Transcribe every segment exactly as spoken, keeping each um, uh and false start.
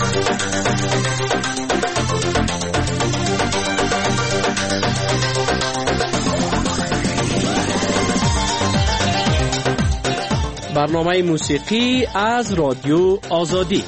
برنامه موسیقی از رادیو آزادی.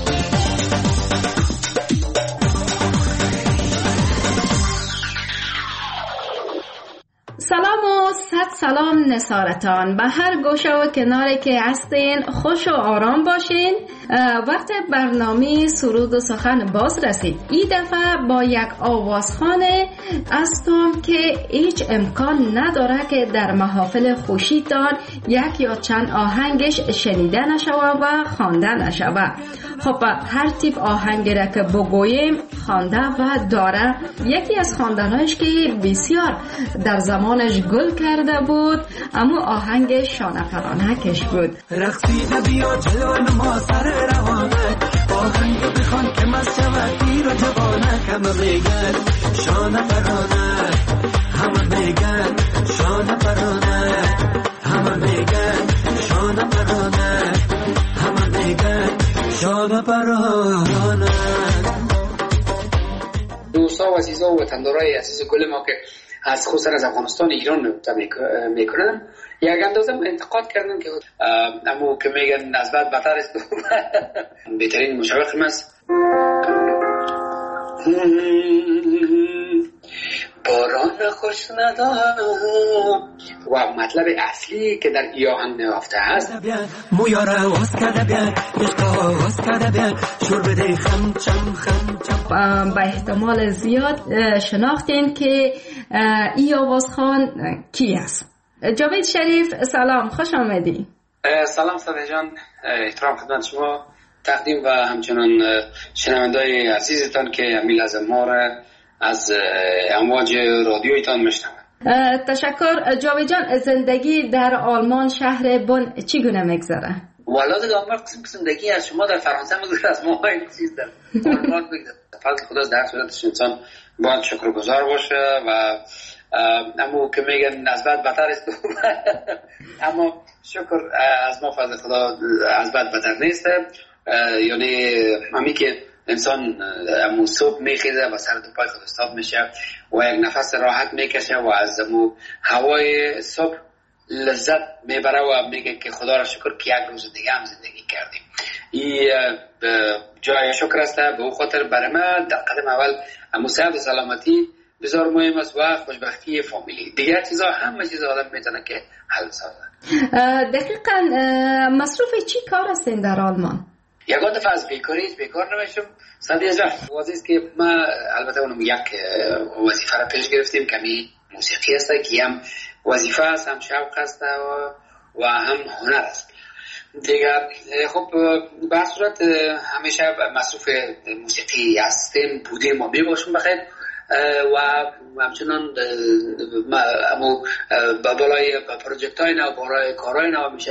سلام و صد سلام نصارتان، به هر گوشه و کناری که هستین خوش و آرام باشین. وقت برنامه سرود و سخن باز رسید. این دفعه با یک آوازخانه هستم که هیچ امکان نداره که در محافل خوشیتان یک یا چند آهنگش شنیده نشوه و خوانده نشوه. خب هر تیپ آهنگی را که بگوییم خوانده و داره. یکی از خواندنهایش که بسیار در زمانش گل کرده بود اما آهنگ شانه فرانکش بود. رقصیده بیا جلال ما سر روانک، آهنگ بخوان که مست شود پیر و جوانک. همه میگن شانه فرانک، همه میگن شانه فرانک، همه میگن شانه فرانک، همه میگن شانه فرانک. دوستا و عزیزا و وطندارای عزیز گل ما که از خصوصا از افغانستان ایران نبتا میکنن، یک اندازه انتقاد کردن که امو که میگن از بعد بدتر است. بهترین مشوقم است باران خوش ندارم و مطلب اصلی که در ای آهنگ نهفته است مویاره واس کرده بیان عشقا واس کرده بیان شور بده خم چم خم چم. به احتمال زیاد شناختین که ای آوازخان کی است. جاوید شریف سلام، خوش آمدی. سلام صدیق جان، احترام خدمت شما تقدیم و همچنان شنوندای عزیزتان که امیل از ما را از امواج رادیویتان میشنوند. تشکر. جاوید جان، زندگی در آلمان شهر بن چگونه میگذره؟ والا دیگه آلمان قسم قسم زندگی از شما در فرانسه میگذره، از ما این چیز در آلمان میگذره. فضل خداست، در صورتش انسان باید شکرگزار باشه و اما که میگن از بعد بدتر است. اما شکر از ما فضل خدا از بعد بدتر نیست. یعنی همی که انسان امو صبح میخیزه و سر دو پای خود استاب میشه و یک نفس راحت میکشه و از امو هوای صبح لذت میبره و میگه که خدا را شکر که یک روز دیگه هم زندگی کردیم. این جای شکر است. به او خاطر برای من در قدم اول امو صحت و سلامتی بسیار مهم است و خوشبختی فامیلی. دیگر چیزا همه چیز آدم میتونه که حل سازه. دقیقاً مصروف چی کار هستین در آلمان؟ یگان دفعه از بیکاری بیکار نمیشم. صدیق جان واضح است که ما البته اونم یک وظیفه را پیش گرفتیم که می موسیقی است که هم وظیفه است، هم شوق است و, و هم هنر است دیگر. خب به صورت همیشه مصروف موسیقی هستیم، بودیم و میباشیم بخیر و همچنان امو بالای پروژکت های نو، بالای کارهای نو میشه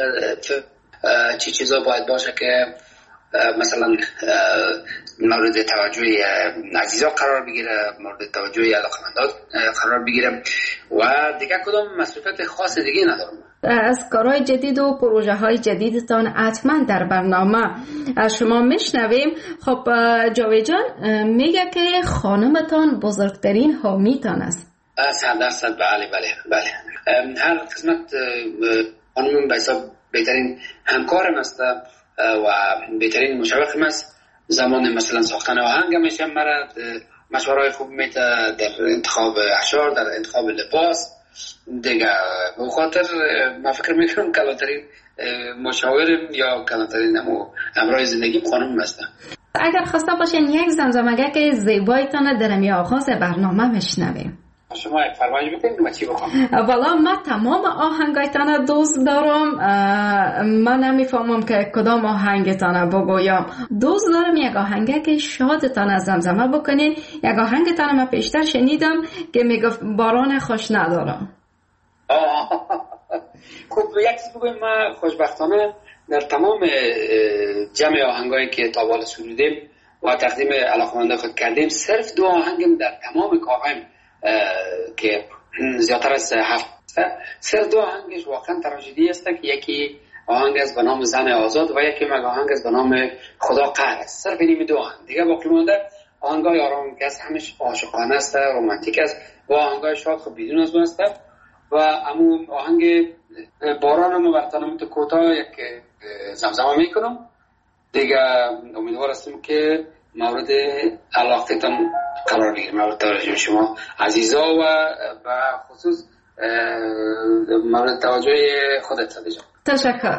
چی چیزا باید باشه که مثلا مورد توجه عزیزا قرار بگیره، مورد توجه علاقمندان قرار بگیره و دیگه کدام مسئولیت خاص دیگه ندارم. از کارهای جدید و پروژه های جدیدتان حتما در برنامه از شما میشنویم. خب جاوید جان میگه که خانمتان بزرگترین حامیتان است. صد درصد بله بله بله. هر قسمت خانمم به حساب بهترین همکارم است و بهترین مشوقم است. زمان مثلا ساختن آهنگ میشه مرا مشوره‌های خوب میده در انتخاب اشعار، در انتخاب لباس دیگه. به خاطر من فکر میکنم کلانترین مشاورم یا کلانترین همراه زندگیم خانم هستم. اگر خواسته باشین یک زمزمه که زیبایتان در می آغاز برنامه میشنویم. شما فرمایش بکنید ما چی بخوام؟ والا من تمام آهنگایتان دوست دارم. من نمیفهمم که کدام آهنگتان بگویم. دوست دارم یک آهنگ که شادتان از زمزمه بکنین. یک آهنگتان من پیشتر شنیدم که میگفت باران خوش ندارم. خب یک چیز بگویم، ما خوشبختانه در تمام جمع آهنگایی که تا حالا سرودیم و تقدیم علاقمندان خود کردیم صرف دو آهنگم در تمام کارهایم که زیادتر از هفت صرف دو آهنگش واقعا تراژدی است که یکی آهنگ است به نام زن آزاد و یکی مگه آهنگ است به نام خدا قهر است. صرف این دو آهنگ دیگه باقی مونده آهنگای آرام که است، همش عاشقانه است، رمانتیک است و آهنگای شاد خب بدون از است. و امون آهنگ باران رو براتون تو کوتاه یک زمزمه میکنم دیگه. امیدوار هستم که مورد علاقتان قرار بگیرید، مورد توجه شما عزیزا و به خصوص مورد توجه خودت ساده جان. تشکر.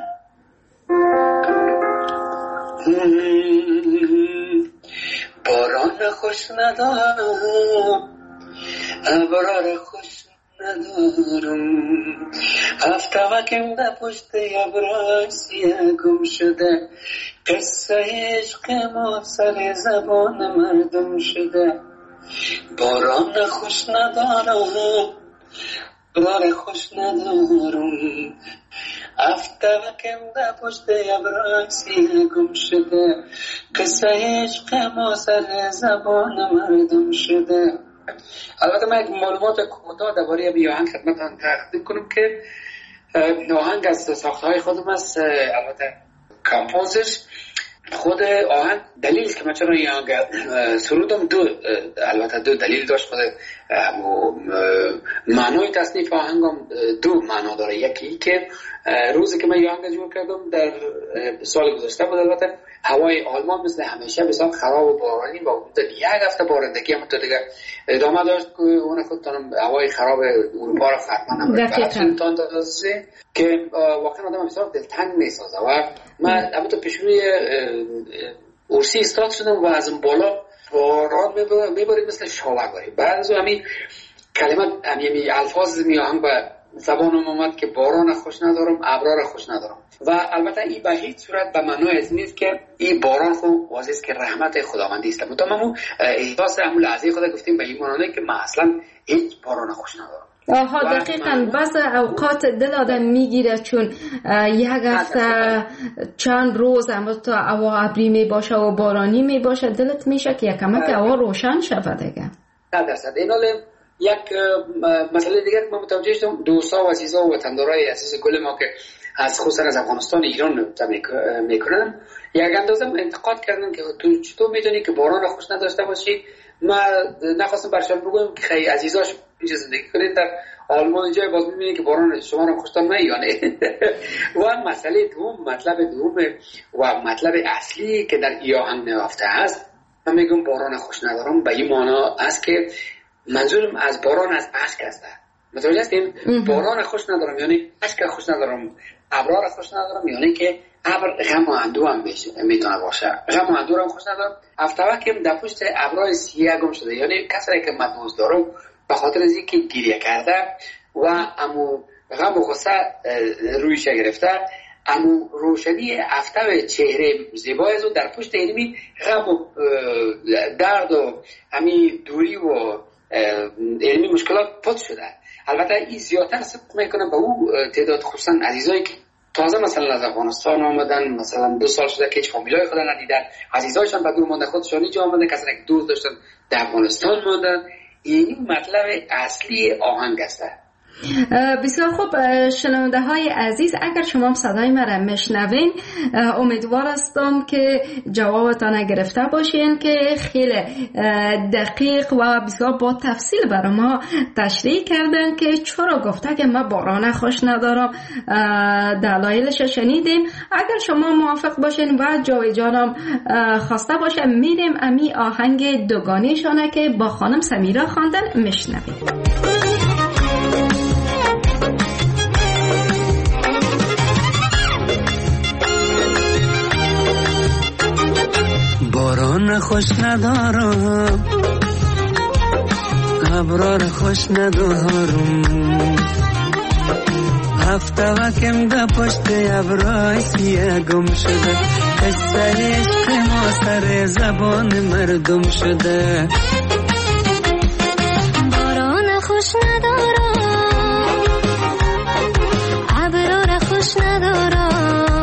باران خوش ندارم، ابرار خوش ندارم، هفته وکم ده پشت ابرای سیه گم شده، قصه عشق ما سر زبان مردم شده. باران خوش ندارم، ابرار خوش ندارم، هفته وکم ده پشت ابرای سیه گم شده، قصه عشق ما سر زبان مردم شده. البته من یک معلومات کوتاه درباره این آهنگ خدمتتون تقدیم کنم که آهنگ از ساختهای خودم است. البته کامپوزش خود آهنگ دلیل که من چرا این آهنگ سرودم دو البته دو دلیل داشت. خود معنای تصنیف آهنگم دو معنا داره. یکی که روزی که من این آهنگ جور کردم در سال گذشته بود، البته هوای آلمان مثل همیشه بسیار خراب و بارانی و یک هفته بارندگی هم تو دیگه ادامه داشت که اون خودتانم هوای خراب اروپا را فتمانم برسونتان داشته که واقعا آدم بسیار دلتنگ میسازه. و من البته پیشروی ارسی استاد شدم و از اون بالا باران میبارید مثل شاورباری. بعد از همین کلمات همین الفاظ میاهنگ به زبانم اومد که باران خوش ندارم، ابرار خوش ندارم. و البته این به هیچ صورت به معنای از نیست که این باران خو واضح است که رحمت خداوندی است. متأمم احساس همون لحظه خدا گفتیم به این معنی که من اصلا هیچ باران خوش ندارم. آها دقیقاً بعض اوقات دل آدم میگیره چون یک هفته چند روز اما تا هوا ابری می باشه و بارانی می باشه دلت میشه که یکم که هوا روشن شود دیگه. صد درصد. این حال یک مسئله دیگر که من متوجه شدم، دوستا و عزیزا و وطندارای عزیز کل ما که از خصوصا از افغانستان ایران میکنن یک اندازه انتقاد کردن که تو چطور میدونی که باران خوش نداشته باشی. من نخواستم برشان بگویم که خیلی عزیزاش اینجا زندگی کنید در آلمان جای باز میبینید که باران شما رو خوشتان میانه. و مسئله دوم، مطلب دوم و مطلب اصلی که در این آهنگ نهفته هست، من میگم باران خوش ندارم به این معنا است که منظورم از باران از اشک است. متوجه هستین؟ باران خوش ندارم یعنی اشک خوش ندارم، ابرار خوش ندارم یعنی که ابر غم و اندوه هم میتونه باشه. غم و اندوه هم خوش ندارم. افتاده که در پشت ابرای سیاه گم شده یعنی کسایی که من دوست دارم به خاطر از اینکه گریه کرده و امو غم و غصه رویش گرفته، امو روشنی افتاده چهره زیبای از در پشت علمی غم و درد و همی دوری و علمی مشکلات پد شده. البته این زیادتر صدق میکنه به او تعداد خصوصا عزیزایی که تازه مثلا از افغانستان آمدن، مثلا دو سال شده که هیچ فامیلای خود ندیدن، عزیزایشان به دور مانده خودشان اینجا آمدن، کسانی که دوست داشتن در افغانستان ماندن. این مطلب اصلی آهنگ است. بسیار خوب شنونده های عزیز، اگر شما هم صدای مرا میشنوین امیدوار هستم که جوابتان گرفته باشین که خیلی دقیق و بسیار با تفصیل برای ما تشریح کردن که چرا گفته که من باران خوش ندارم، دلایلش شنیدین. اگر شما موافق باشین و جای جانم خواسته باشه میریم امی آهنگ دوگانی شانه که با خانم سمیرا خواندن میشنویم. باران خوش ندارم، ابرار خوش ندارم، هفته وکم ده پشت ابرای سیاه گم شده، قصه عشق ما سر زبان مردم شده. باران خوش ندارم، ابرار خوش ندارم،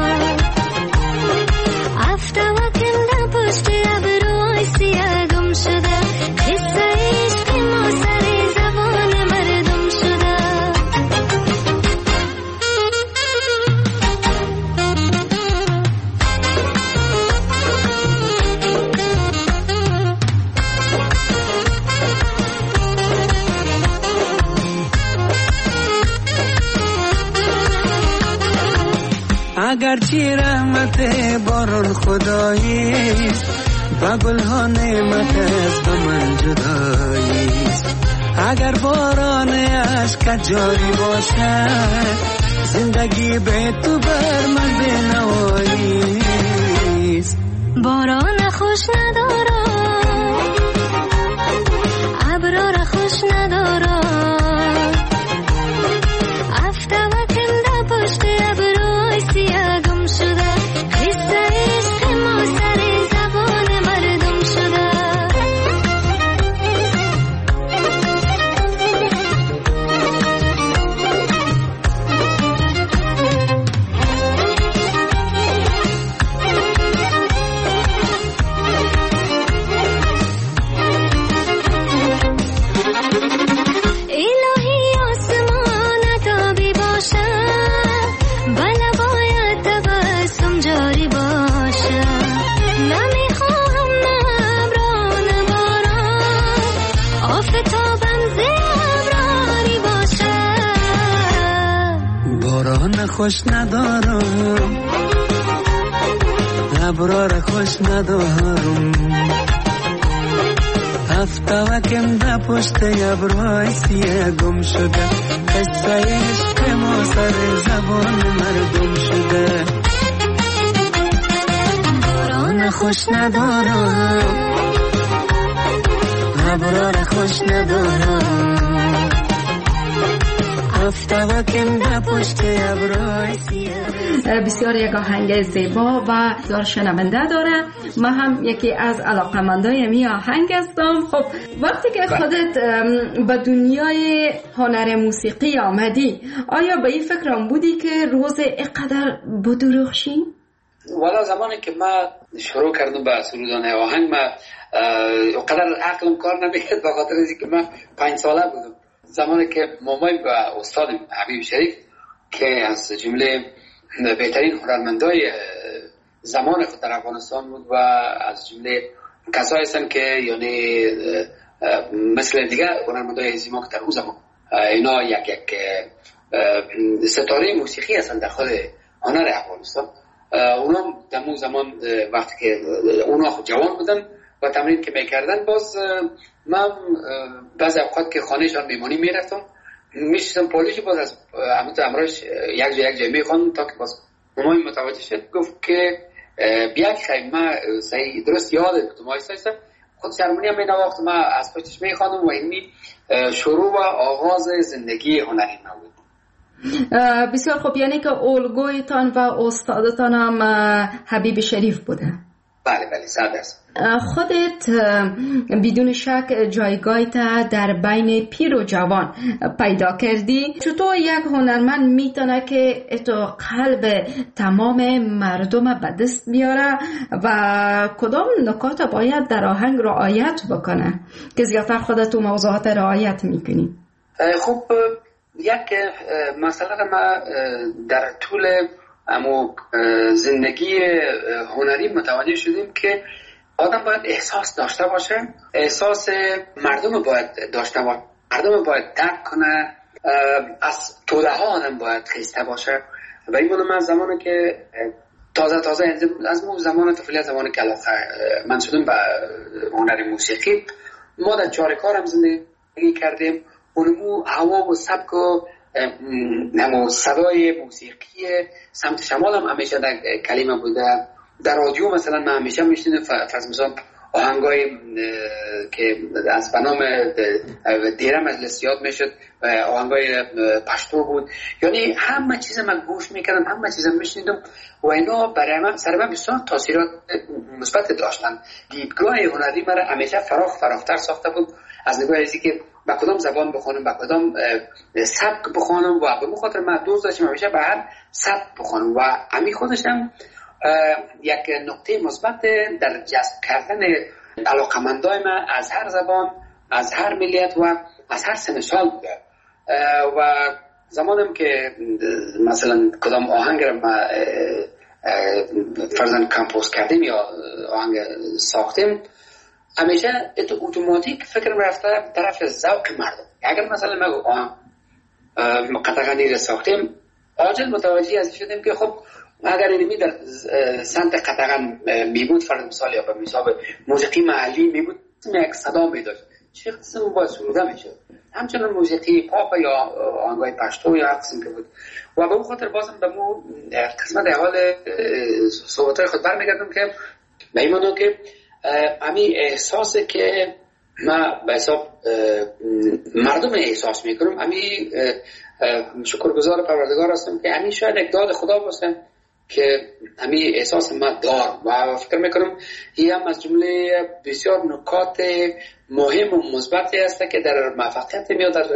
هفته وکم ده پشت ابرای سیاه گم شده، قصه عشق ما سر زبان مردم شده. اگرچه رحمت باران خدایی با گلها نعمت است به من جدایی اگر باران عشق جاری باشد زندگی به تو بر من بنوایی باران خوش ندارم ابرار خوش ندارم افتوکم در پشت ابرای سیاه گم شده قصه عشق ما سر زبان مردم شده خوش ندارم ابرار خوش ندارم افتوکم در پشت ابرهای سیاه گم شده قصه عشق ما سر زبان مردم شده باران خوش ندارم ابرار خوش ندارم بسیار یک آهنگ زیبا و بسیار شنونده داره. من هم یکی از علاقمندای می آهنگ هستم. خب وقتی که خودت به دنیای هنر موسیقی آمدی آیا به این فکر هم بودی که روز اینقدر بدرخشی؟ والا زمانی که من شروع کردم به سرودن آهنگ من اونقدر عقلم کار نمیکرد به خاطر اینکه من پنج ساله بودم. زمانی که مامای و استاد حبیب شریف که از جمله بهترین هنرمندای زمان خود در افغانستان بود و از جمله کسایی هستند که یعنی مثل دیگه هنرمندای زیما که در اون زمان اینا یک یک ستاره موسیقی هستند در خود هنر افغانستان. اونا در اون زمان وقتی که اونا خود جوان بودن و تمرین که میکردن باز من بعض اوقات که خانهشان میمانی میرفتم میشستم پالیش باز از امت امراش یک جای یک جای میخوان تا که باز مامای متوجه شد گفت که بیا که خیلی من صحیح درست یاده کتم آیسته هستم خود سرمونی هم می نواخت من از پشتش میخوانم و اینی شروع و آغاز زندگی هنری من بود. بسیار خوب، یعنی که الگویتان و استادتان هم حبیب شریف بوده؟ بله بله صد درصد. خودت بدون شک جایگاهت در بین پیر و جوان پیدا کردی. چطور یک هنرمند میتونه که اتو قلب تمام مردم به دست بیاره و کدام نکات باید در آهنگ رعایت بکنه که زیادتر خودت تو موضوعات رعایت میکنی؟ خب یک مسئله ما در طول اما زندگی هنری متوجه شدیم که آدم باید احساس داشته باشه، احساس مردم باید داشته باشه، مردم باید درک کنه، از توده ها آدم باید خیسته باشه. و این من از زمانی که تازه تازه از مو زمان طفولیت، زمانی که علاقه من شدم به هنر موسیقی، ما در چارکار هم زندگی کردیم. اونمو هوا و سبک و نمو صدای موسیقی سمت شمال هم همیشه در کلمه بوده. در رادیو مثلا من همیشه میشنیدم فرض مثلا آهنگای که از بنام دیره مجلسیات میشد، آهنگای پشتو بود، یعنی همه چیز من گوش میکردم، همه چیز میشنیدم و اینا برای من سر من بسیار تاثیرات مثبت داشتن. دیدگاه هنری من همیشه فراخ فراختر ساخته بود از نگاه ازی که با کدام زبان بخونم، با کدام سبک بخونم و به خاطر من دوست داشتم همیشه به هر سبک بخونم و همین خودشم یک نقطه مثبت در جذب کردن علاقمندای من از هر زبان، از هر ملیت و از هر سن سال بوده. و زمانم که مثلا کدام آهنگ را ما فرزن کمپوز کردیم یا آهنگ ساختیم، همیشه ات اتوماتیک فکرم رفته طرف ذوق مردم. اگر مثلا ما آهنگ قطعه را ساختیم، عاجل متوجه از شدیم که خب اگر اینمی در سنت قطعا می بود فرض مثال یا به مثال موسیقی محلی می بود یک صدا می داشت چه قسم باید سروده می شد. همچنان موسیقی پاپ یا آهنگای پشتو یا هر قسم که بود و به اون خاطر بازم به مو قسمت حال صحبتهای خود برمیگردم که به این معنی که امی احساسه که ما به حساب مردم احساس میکنم امی شکرگزار پروردگار هستم که امی شاید یک داد خدا باشه که امی احساس ما دارم و فکر میکنم این هم از جمله بسیار نکات مهم و مثبتی است که در موفقیت میاد در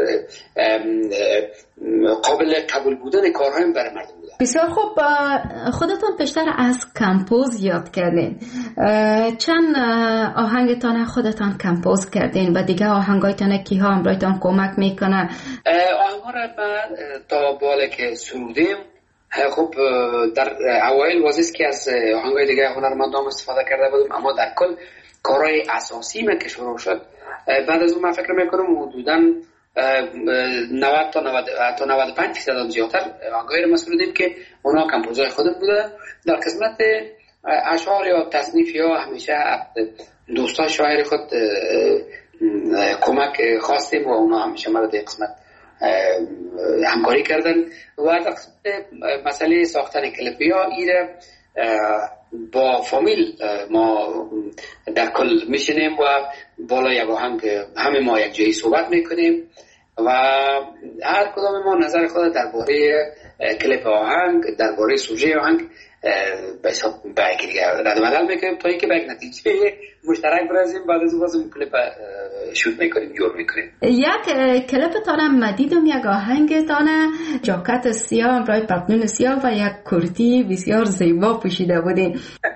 قابل قبول بودن کارهایم برای مردم بوده. بسیار خوب. خودتان پیشتر از کمپوز یاد کردین، چند آهنگتان خودتان کمپوز کردین و دیگه آهنگایتان کیها همراهتان کمک میکنه؟ آهنگها را من تا بالا که سرودیم خب در اوایل واسه که از آهنگای دیگه هنرمندان استفاده کرده بودم، اما در کل کارهای اساسی من که شروع شد بعد از اون من فکر میکنم حدوداً نود تا نود تا نود و پنج درصد زیادتر آهنگایی رو ما سرودیم که اونا کمپوزای خودم بوده. در قسمت اشعار یا تصنیف یا همیشه دوستان شاعر خود کمک خواستیم و اونا همیشه ما در قسمت همکاری کردن و در قسمت مسئله ساختن کلیپیا ایره با فامیل ما در کل میشینیم و بالا یک آهنگ همه ما یک جایی صحبت میکنیم و هر کدام ما نظر خود درباره کلیپ آهنگ درباره سوژه آهنگ به حساب باقی دیگه رد و بدل میکنیم تا اینکه به یک نتیجه مشترک برسیم. بعد از اون واسه کلیپ شوت میکنیم جور میکنیم. یک کلیپتان مدیدم یک آهنگتان جاکت سیاه همراه پتلون سیاه و یک کرتی بسیار زیبا پوشیده بودین.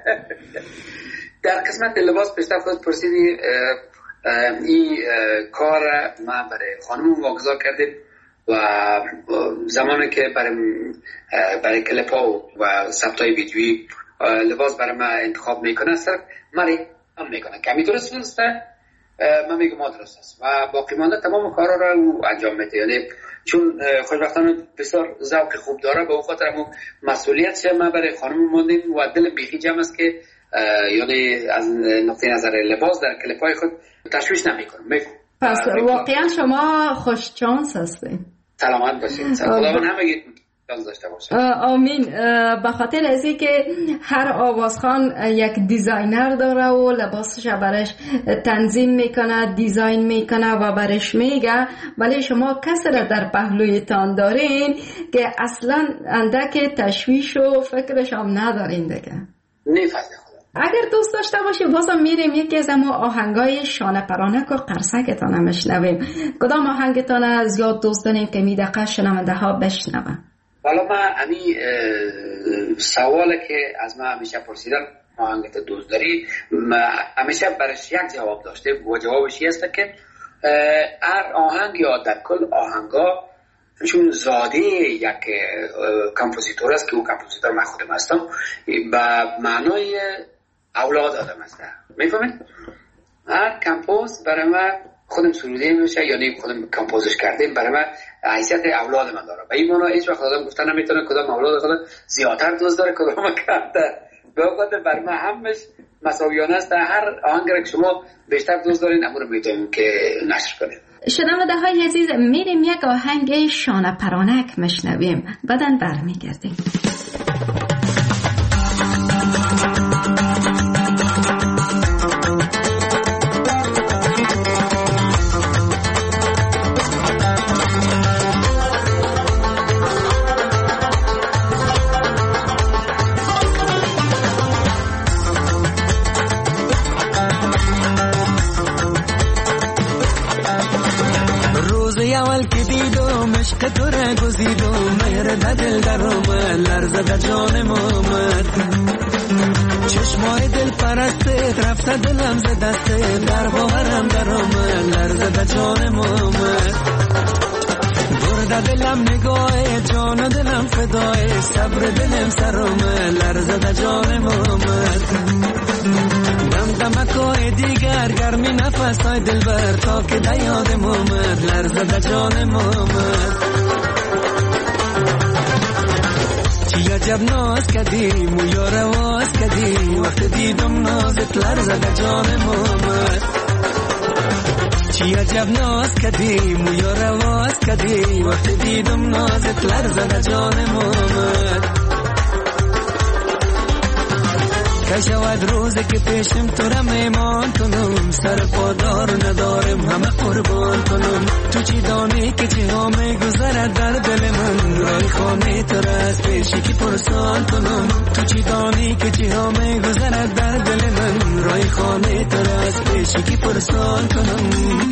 در قسمت لباس پیشتر خود پرسیدی این کار ما برای خانم واگذار کردیم و زمانی که برای برای کلیپ ها و ثبتای ویدیویی لباس برای ما انتخاب میکنه صرف من هم میکنه که همین درست درسته من میگم ما درست است و باقی مانده تمام کارا را او انجام میده. یعنی چون خوشبختانه بسیار ذوق خوب داره به اون خاطر همون مسئولیت شه ما برای خانم ماندیم و دل بیخی جمع است که یعنی از نقطه نظر لباس در کلیپای خود تشویش نمیکنم. پس واقعا شما خوش چانس هستین. سلامت باشید. خداوند همگی چانس داشته باشه. آمین. به خاطر از اینکه هر آوازخوان یک دیزاینر داره و لباسش برش تنظیم میکنه، دیزاین میکنه و برش میگه، ولی شما کسی را در پهلویتان دارین که اصلا اندک تشویش و فکرش هم ندارین دیگه. نفهمم. اگر دوست داشته باشی بازم میریم یکی از اما آهنگای شانه پرانک و قرصکتان هم بشنویم. کدام آهنگتان زیاد دوست دارین که می دقیقه شنونده ها بشنون؟ والا من امی سواله که از من همیشه پرسیدم آهنگت دوست داری همیشه برش یک جواب داشته و جوابش این است که هر آهنگ یا در کل آهنگا چون زاده یک کمپوزیتور است که او کمپوزیتور من خودم هستم به معنای اولاد آدم است. میفهمید؟ هر کمپوز برای من خودم سروده میشه یعنی خودم کمپوزش کردیم برای من حیثیت اولاد من داره. به این معنی هیچ وقت آدم گفتن نمیتونه کدام اولاد خودم زیادتر دوست داره کدام کمتر. به وقت برای من همش مساویانه است. هر آهنگ را که شما بیشتر دوست دارین امور میتونیم که نشر کنیم. شنونده های عزیز میریم یک آهنگ شانه پرانک مشنویم بعدن برمیگردیم. عشق تو را گزید و مهر دل در اومد لرزه در جانم اومد چشمای دل پرسته رفته دلم ز دسته در باورم در اومد لرزه در جانم اومد برده دلم نگاه جان دلم فدای صبر دلم سر اومد لرزه در جانم اومد دم دمکای دیگر گرمی نفسای دل بر تا که در یادم اومد لرزه در جانم اومد چیه عجب ناز کردی مویا رواز کردی وقت دیدم نازت لرزد جان محمد چی عجب ناز کردی مویا رواز کردی وقت دیدم نازت لرزد جان محمد کشود روزه که پیشم تو را میمان کنم سر پادار ندارم همه قربان کنم تو چی دانی که چی ها میگذرد در دل من رای خانه تو را از پیشی که پرسان کنم تو چی دانی که چی ها میگذرد در دل من رای خانه تو را از پیشی که پرسان کنم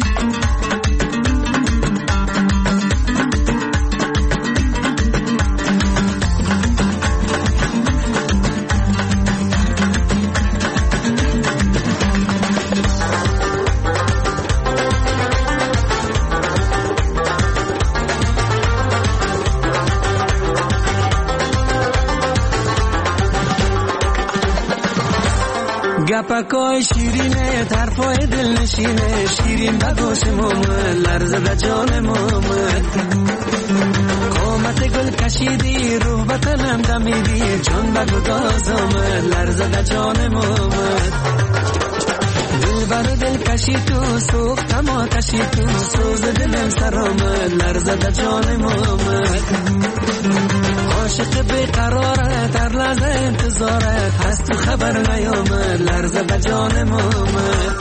گپکای شیرینه طرفای دل نشینه شیرین بگوش محمد لرزد جان محمد قامت گل کشیدی روح بطنم دمیدی جان بگو داز آمد لرزد جان محمد دل بر دل کشی تو سوختم آتشی تو سوز دلم سر آمد لرزد جان محمد عاشق بیقرارت هر لحظه انتظارت هست تو خبر نیامد لرزد جان محمد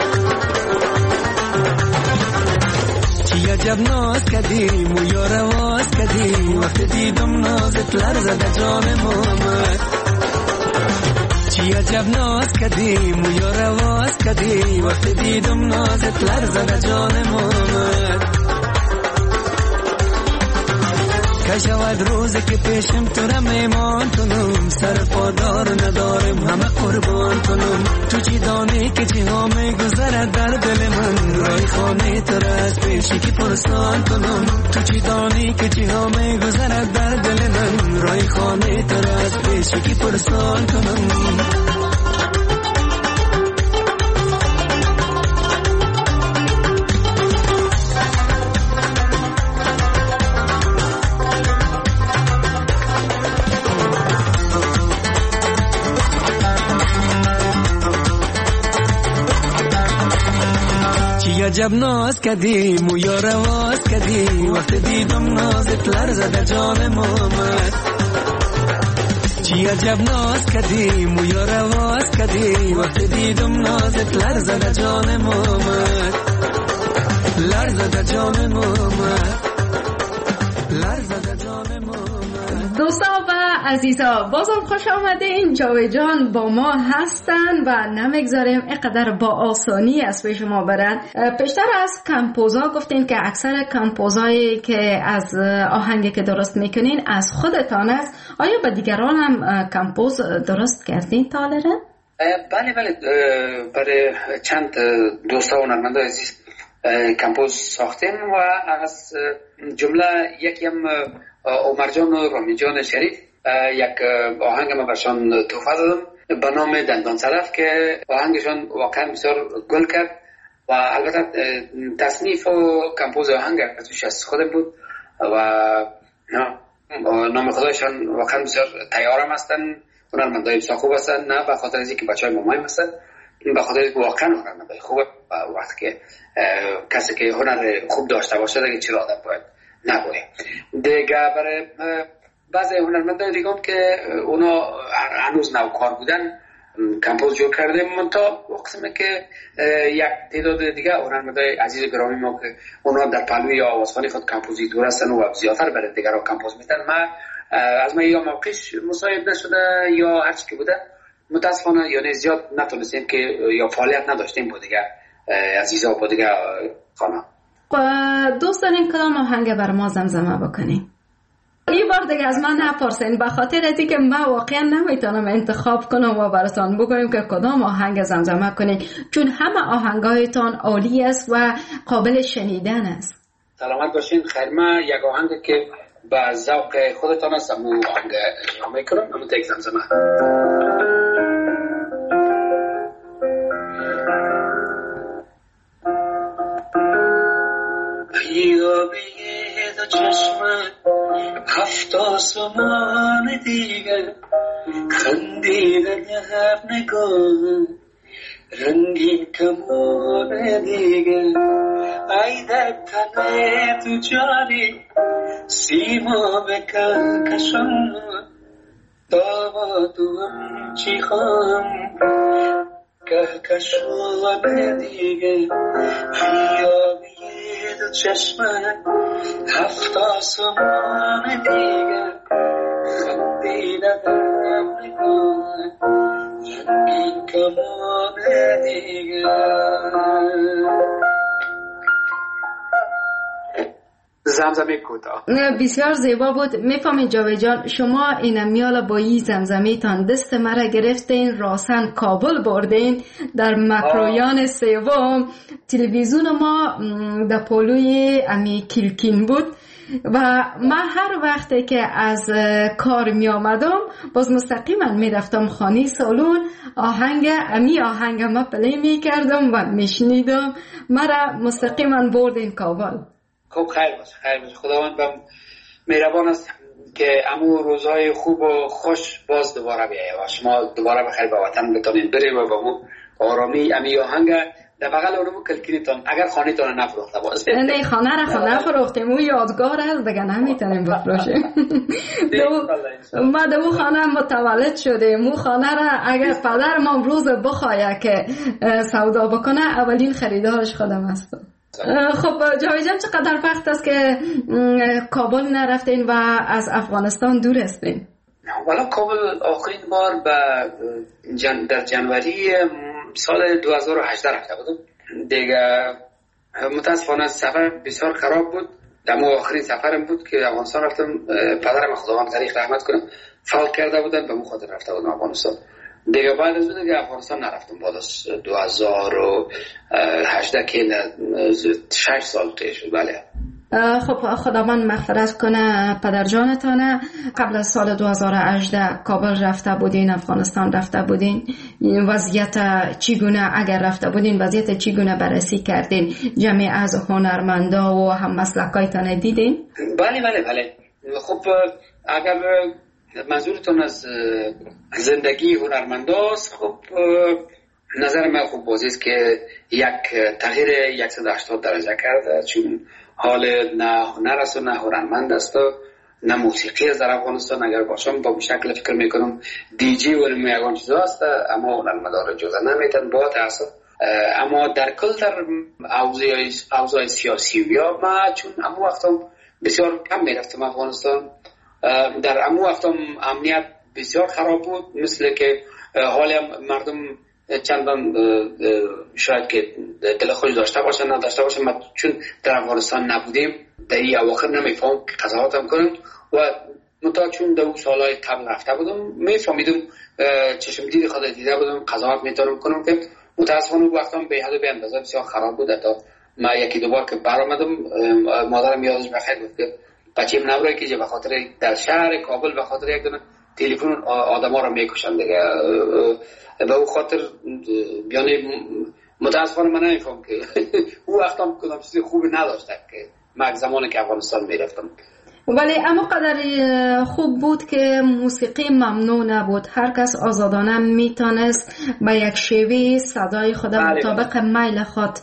چی عجب ناز کردی مویا رواز کردی وقت دیدم نازت لرزد جان محمد چی عجب ناز کردی مویا رواز کردی وقت دیدم نازت لرزد جان محمد کشود روزه که پیشم تو را میمان کنم سر پادار ندارم همه قربان کنم تو چی دانی که چی ها میگذرد در دل من رای خانه تو را از پیشی که پرسان کنم تو چی دانی که چی ها میگذرد در دل من رای خانه تو را از پیشی که پرسان کنم عجب ناز کردی مویا رواز کردی وقت دیدم نازت لرزد جان محمد چی عجب ناز کردی مویا رواز کردی وقت دیدم نازت لرزد جان محمد لرزد جان محمد لرزد جان محمد دوستا و عزیزا بازم خوش آمده این جاوی جان با ما هستن و نمیگذاریم اینقدر با آسانی از پیش ما برن. پیشتر از کمپوزا گفتین که اکثر کمپوزایی که از آهنگی که درست میکنین از خودتان است. آیا با دیگران هم کمپوز درست کردین تالره؟ بله بله برای چند دوستا و هنرمندای عزیز کمپوز ساختیم و از جمله یکی هم عمر جان و رامی جان شریف یک آهنگ ما برشان توفه دادم به نام دندان صدف که آهنگشان واقعا بسیار گل کرد و البته تصنیف و کمپوز آهنگ ازش از خودم بود و نام خدایشان واقعا بسیار تیارم هستن، هنرمندای بسیار خوب هستن، نه به خاطر از اینکه بچهای مامایم هستن، به خاطر اینکه واقعا هنرمندای خوبه و وقتی که کسی که هنر خوب داشته باشه دیگه چرا آدم باید نبوده. دیگه برای بعضی هنرمندای دیگه هم که اونا هنوز نوکار بودن کمپوز جور کرده، منتها قسمه که یک تعداد دیگه هنرمندای عزیز گرامی ما که اونا در پهلوی آوازخوانی خود کمپوزیتور هستن و زیادتر برای دیگران کمپوز میتن. من از من یا موقعش مصاحب نشده یا هر چی که بوده متاسفانه یا نه زیاد نتونستیم که یا فعالیت نداشتیم با دیگه عزیزا با دیگه خانه. دوست دارین کدام آهنگ بر ما زمزمه بکنیم؟ این بار دیگه از من نپرسین به خاطر از اینکه من واقعا نمیتونم انتخاب کنم و براتون بگویم که کدام آهنگ زمزمه کنین، چون همه آهنگایتان عالی است و قابل شنیدن است. سلامت باشین. خیر، من یک آهنگ که به ذوق خودتان است همون آهنگ اجرا میکنم، همون تک زمزمه. بیابی دو چشمت هفت آسمان دیگر خندیده در نگاه رنگین کمان دیگر ای در تنه تو جانی سیما بکن کشان دامادوم چی خواهم کهکشان دیگه خیابی دو چشمن هفت آسمان دیگه خندیده در نگاه رنگین کمان دیگه. زمزمه کوتاه بسیار زیبا بود. میفهمید جاوید جان، شما این میالا با این زمزمه تان دست مرا گرفتین، راسن کابل بردین. در مکرویان سوم تلویزیون ما در پولوی امی کلکین بود و من هر وقتی که از کار می آمدم باز مستقیما می رفتم خانه سالون، آهنگ امی آهنگ ما پلی می کردم و می شنیدم. مرا مستقیما بردین کابل. خب خیر باشه، خیر باشه. خداوند بم مهربان است که امو روزهای خوب و خوش باز دوباره بیایه و شما دوباره بخیر به وطن بتونین بریم و با مو آرامی امی آهنگ در بغل اونمو کلکینیتان اگر خانه تان نفروخته باشه. نه خانه را خانه فروختیم، اون یادگار است دیگه نمیتونیم بفروشیم. ما در اون خانه متولد شدیم. اون خانه را اگر پدر ما روز بخواه که سودا بکنه اولین خریدارش خودم هستم. خب جاوید جان، چقدر وقت است که کابل نرفتین و از افغانستان دور هستین؟ والا کابل آخرین بار جن در جنوری سال دو هزار و هجده رفته بودم دیگه. متاسفانه سفر بسیار خراب بود. دمو آخرین سفرم بود که افغانستان رفتم. پدرم خداوند غریق رحمت کنه فوت کرده بودن، به مو خاطر رفته بودم افغانستان دیگه. بعد از اون دیگه افغانستان نرفتم. بعد از دو هزار و هجده که شش سال طی شد. بله. خب خداوند مغفرت کنه پدر جانتانه. قبل از سال دو هزار و هجده کابل رفته بودین، افغانستان رفته بودین. وضعیت چگونه، اگر رفته بودین وضعیت چگونه بررسی کردین؟ جمعی از هنرمندا و هم مسلکایتان دیدین؟ بله بله بله. خب اگر منظورتون از زندگی هنرمنداست، خب نظر من خوب بازی است که یک تغییر صد و هشتاد درجه کرده، چون حال نه هنر است و نه هنرمند است و نه موسیقی از در افغانستان. اگر باشم با شکل فکر میکنم دیجی و میگن چیزا است، اما هنرمندا رو جدا نمیتن با تاسف. اما در کل در اوضاع سیاسی یا ما چون اما وقتم بسیار کم میرفتم افغانستان، در امو وقتم امنیت بسیار خراب بود، مثل که حال مردم چندان شاید که دل خوش داشته باشن نداشته باشن. ما چون در افغانستان نبودیم در این اواخر نمیفهم که قضاوتم کنم و متا چون در اون سالهای قبل رفته بودم میفهمیدم، چشم دید خدا دیده بودم، قضاوت میتونم کنم که متاسفانه وقتم به حد و به اندازه بسیار خراب بود. تا ما یکی دو بار که برآمدم مادرم یادش بخیر بود که بچه‌م نبره که به خاطر در شهر کابل به خاطر یک دونه تلفن آدما رو میکشن دیگه. به اون خاطر یعنی متاسفانه من نمیفهم که اون وقتام کدام چیز خوبی نداشتم که من زمانی که افغانستان میرفتم. ولی اما قدر خوب بود که موسیقی ممنوع نبود، هر کس آزادانه میتونست به یک شیوه صدای خود مطابق میل خود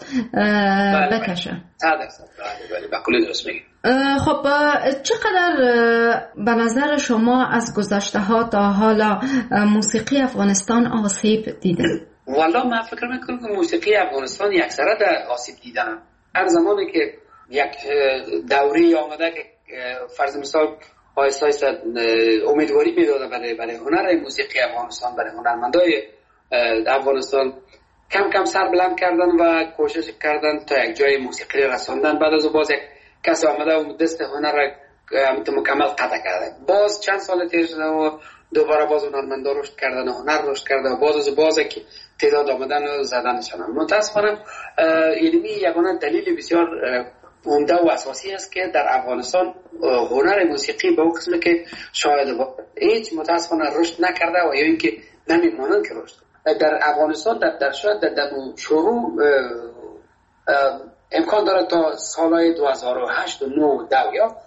بکشه. بله بله بله کلی درست میگی. خب چقدر به نظر شما از گذشته ها تا حالا موسیقی افغانستان آسیب دیده؟ والا من فکر میکنم که موسیقی افغانستان یکسره در آسیب دیدن. هر زمانی که یک دوری آمده که فرض مثال آیسته آیسته امیدواری میداده برای برای هنر موسیقی افغانستان، برای هنرمندای افغانستان کم کم سر بلند کردن و کوشش کردن تا یک جای موسیقی رساندن. بعد از باز یک کسی آمده و دست هنر را مکمل قطع کرده. باز چند سال تیر شده و دوباره باز هنرمندا رشد کردن و هنر رشد کرده و باز از باز که تعداد آمدن و زدنشان. متاسفانه علمی یگانه دلیل بسیار عمده و اساسی است که در افغانستان هنر موسیقی به اون قسمه که شاید هیچ متاسفانه رشد نکرده و یا اینکه نمیمانند که رشد در افغانستان در در شاید در, در شروع امکان داره تا سالهای دو هزار و هشت و نه و ده یا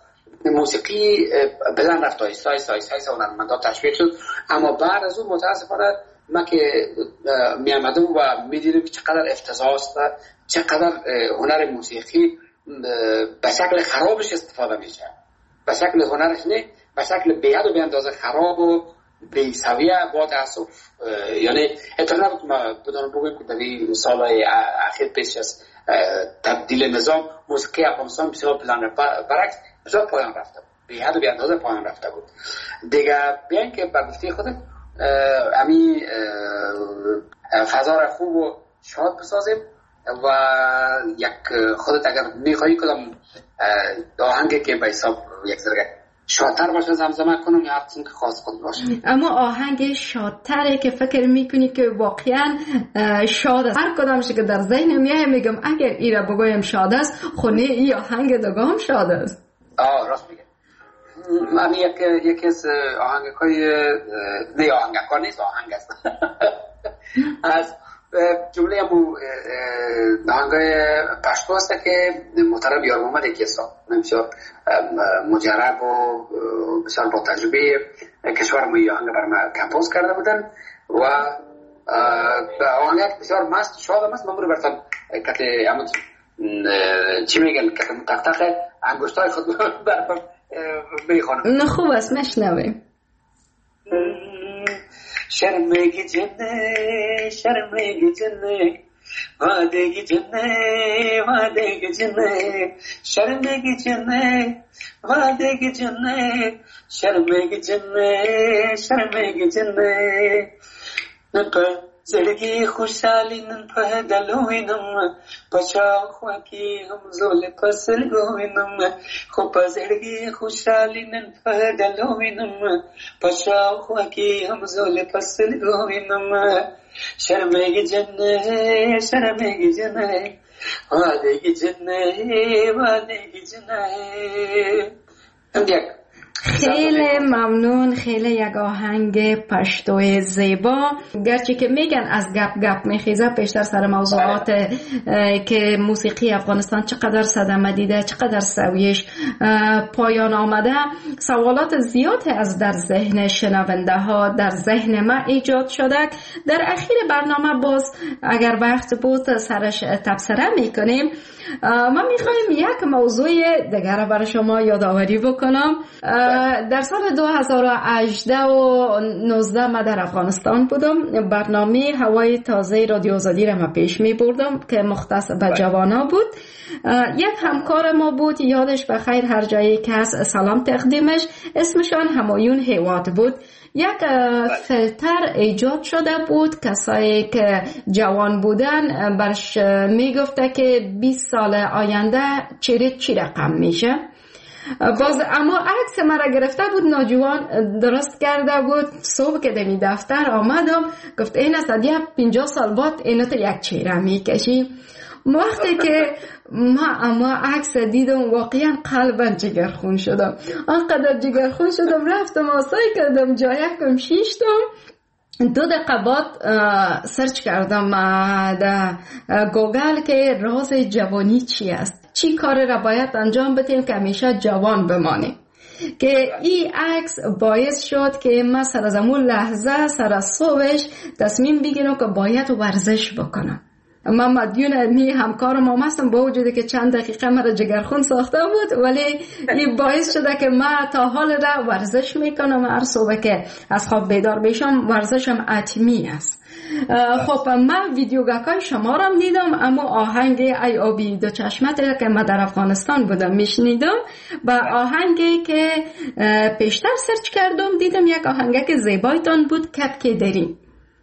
موسیقی بلند رفت آیسته آیسته آیسته آیسته هنرمندا تشویق شد. اما بعد از اون متاسفانه ما که می آمدم و می دیدم که چقدر افتضاح است و چقدر هنر موسیقی به شکل خرابش استفاده میشه، به شکل هنرش نه، به شکل بیاد و به اندازه خراب و بی سویه با تاسف. یعنی اتفاقا ما بدون بگویم که در این سالهای اخیر پیش از تبدیل نظام موسیقی افغانستان بسیار بلند برعکس بسیار پایان رفته بود، بیاد و به اندازه پایان رفته بود دیگه. بیاین که به گفته خودت امی فضا را خوب و شاد بسازیم و یک خودت اگر میخوایی کدام آهنگی که به حساب یک ذره شادتر باشه زمزمه کنم یا هرچی که خاص خود باشه. اما آهنگ شادتره که فکر میکنی که واقعا شاد است، هر کدامش که در ذهن میاد میگم اگر ایرا بگویم شاد است خونه ای آهنگ دگاه هم شاد است. آه راست میگه. من یک یکی از آهنگای نه آهنگکار نیست، آهنگ است از جمله امو آهنگای پشتو است که محترم یار محمد کیسا بسیار مجرب و بسیار با تجربه کشور ما آهنگ بر ما کمپوز کرده بودن و آهنگ بسیار مست شاد مست. من براتون که امو چی میگن که تق تق انگشتای خود برام میخوانم. نه خوب است نشنویم. शर्मेगी जन्ने शर्मेगी जन्ने वादेगी जन्ने वादेगी जन्ने शर्मेगी जन्ने वादेगी जन्ने शर्मेगी जन्ने शर्मेगी जन्ने नप जिंदगी खुशहाली नन पहदलोइनम बचाओ ख्वाकी हम जोले फसल गोइनम खुप जिंदगी खुशहाली नन पहदलोइनम बचाओ ख्वाकी हम जोले फसल गोइनम शर्मेगी जन्ने शर्मेगी जन्ने वादेगी जन्ने वादेगी जन्ने अंदिक خیلی ممنون. خیلی یک آهنگ پشتوی زیبا، گرچه که میگن از گپ گپ میخیزه، پیشتر سر موضوعات که موسیقی افغانستان چقدر صدمه دیده، چقدر سویش پایان آمده، سوالات زیاد از در ذهن شنونده ها در ذهن ما ایجاد شده. در اخیر برنامه باز اگر وقت بود سرش تبصره میکنیم. ما میخوایم یک موضوع دیگر برای شما یادآوری بکنم. در سال دو هزار و هجده و نوزده ما در افغانستان بودم. برنامه هوای تازه رادیو آزادی را ما پیش می بردم که مختص به جوانا بود. یک همکار ما بود، یادش بخیر هر جایی که هست سلام تقدیمش، اسمشان همایون هیوات بود. یک فیلتر ایجاد شده بود، کسایی که جوان بودن برش میگفته که بیست سال آینده چی چی رقم میشه. باز اما عکس مرا گرفته بود، ناجوان درست کرده بود. صبح که دمی دفتر آمدم گفت این است دیگه پنجاه سال بعد اینو تو یک چهره میکشی. وقتی که ما اما عکس دیدم واقعا قلبم جگرخون شدم، آنقدر جگرخون شدم رفتم آسایی کردم جایکم شیشتم. دو دقیقه بعد سرچ کردم در گوگل که راز جوانی چی است، چی کار را باید انجام بدیم که همیشه جوان بمانیم. که این عکس باعث شد که من سر از امون لحظه سر از صبحش تصمیم بگیرم که باید ورزش بکنم. من مدیون نی همکارم هم هستم، با وجودی که چند دقیقه مرا جگرخون ساخته بود، ولی این باعث شده که من تا حال را ورزش میکنم. هر صبح که از خواب بیدار بشم ورزشم حتمی است. خب من ویدیوگاکای شما را دیدم، اما آهنگ ای آبی دو چشمت که من در افغانستان بودم میشنیدم و آهنگی که پیشتر سرچ کردم دیدم یک آهنگ که زیبایتان بود، کپک دری.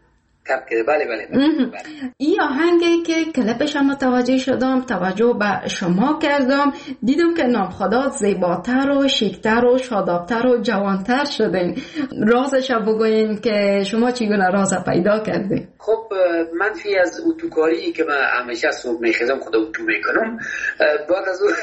بله بله بله. این آهنگی که کلپش هم متوجه شدم، توجه به شما کردم، دیدم که نامخدات زیباتر و شیکتر و شادابتر و جوانتر شدین. رازش رو بگوین که شما چگونه راز پیدا کردین؟ خب منفی از اتوکاری که من همیشه صبح میخیزم خدا اتو میکنم، بعد از اون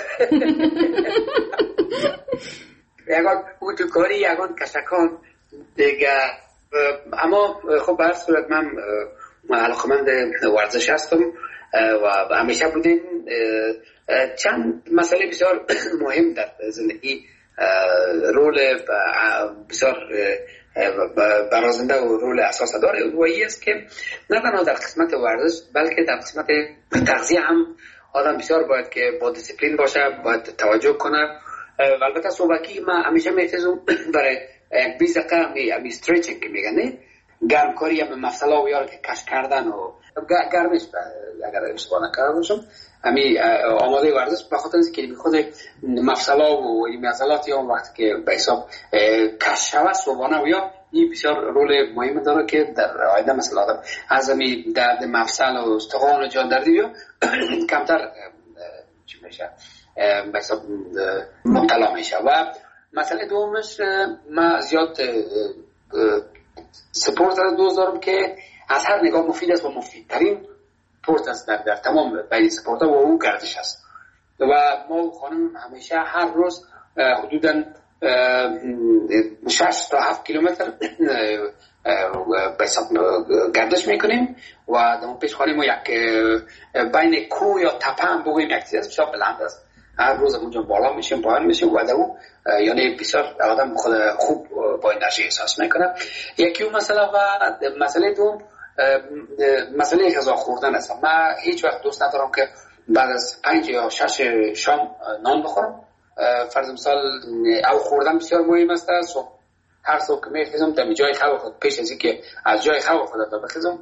یکان اتوکاری یکان کشکان دیگه. اما خب به هر صورت من علاقه‌مند ورزش هستم و همیشه بودیم. چند مسئله بسیار مهم در زندگی رول بسیار برازنده و رول اساس داره و این است که نه تنها در قسمت ورزش بلکه در قسمت تغذیه هم آدم بسیار باید که با دیسیپلین باشه، باید توجه کنه. و البته صبحی من همیشه میتونم برای بیست دقیقه می امی استریچینگ که میگن گرم کاری هم مفصلا و یار که کش کردن و گرمش اگر اشتباه نکرده باشم امی آماده ورزش به خاطر اینکه خود مفصلا و این عضلات یا وقتی که به حساب کش شود صبحانه و یا این بسیار رول مهم داره که در آینده مثلا آدم از امی درد مفصل و استخوان و جان دردی یا کمتر چی میشه به حساب مبتلا میشه. و مسئله دومش من زیاد سپورت را دوست دارم که از هر نگاه مفید است و مفیدترین سپورت است در, در تمام بین سپورت ها و او گردش است. و ما خانم همیشه هر روز حدوداً شش تا هفت کیلومتر به حساب گردش میکنیم و در پیش خانه ما یک بین کوه یا تپه هم بگویم یک چیز بسیار بلند است. هر روز اونجا بالا میشیم پایین میشیم و دو یعنی بسیار آدم خود خوب با انرژی احساس میکنه. یکی اون مسئله و مسئله دوم مسئله غذا خوردن است. من هیچ وقت دوست ندارم که بعد از پنج یا شش شام نان بخورم. فرض مثال او خوردن بسیار مهم است. صبح هر صبح که میخیزم در جای خواب خود پیش از اینکه از جای خواب خود بخیزم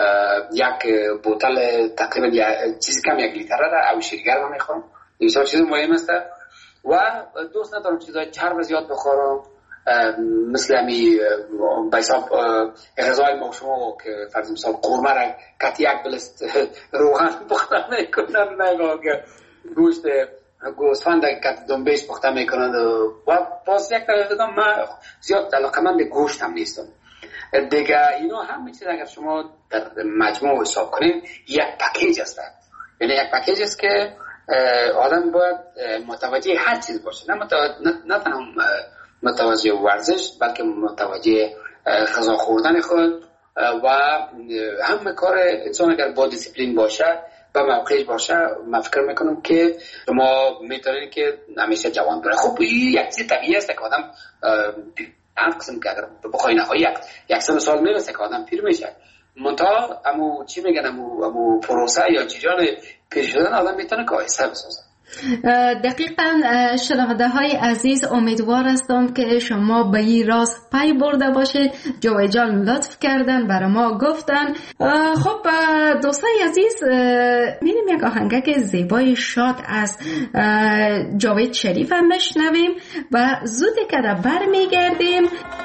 یک بوتل تقریبا چیزی کم یک لیتر را او شیرگر رو میخورم. این بسیار چیز مهم است و دوست ندارم چیزای چرب زیاد بخورم مثل همی به حساب غذای ما شما که فرض مثال قورمه را کتی یک بلست روغن پخته میکنن نگاه که گوشت گوسفند کتی دنبیش پخته میکنن و باز یک طرف دیگه من زیاد علاقمند به گوشت هم نیستم دیگه. اینا همه چیز اگر شما در مجموع حساب کنید یک پکیج است، یعنی یک پکیج است که آدم باید متوجه هر چیز باشه، نه نه تنها متوجه ورزش بلکه متوجه غذا خوردن خود و همه کار انسان اگر با دیسیپلین باشه و موقعش باشه من فکر میکنم که شما میتونید که همیشه جوان بره. خب این یک چیز طبیعی است که آدم هر قسم که اگر بخوای نخوای یک یک سه سال میرسه که آدم پیر میشه. منتها امو چی میگن امو امو پروسه یا چیزان پیر شدن آدم میتونه که آهسته بسازه. دقیقاً شنونده های عزیز امیدوار هستم که شما به این راز پی برده باشید. جاوید جان لطف کردن برای ما گفتن. خب دوستای عزیز میریم یک آهنگک زیبای شاد از جاوید شریف هم بشنویم و زودی که بر میگردیم.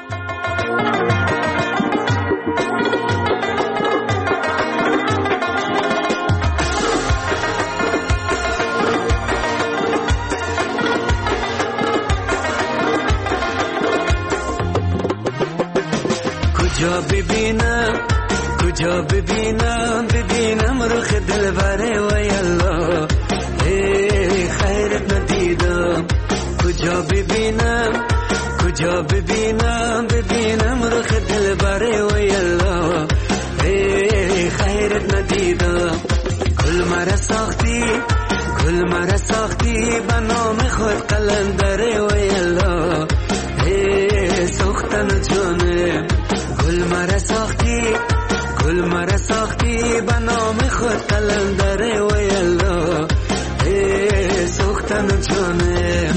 کجا ببینم کجا ببینم ببینم رخ دلبره و یالله ای خیرت ندیدم. کجا ببینم کجا ببینم ببینم رخ دلبره و یالله ای خیرت ندیدم. گل مرا ساختی گل مرا ساختی به نام خود قلندره و یالله ای سوختن جانم. گل مرا ساختی گل مرا ساختی به نام خود قلندره و یالله ای سوختن جانم.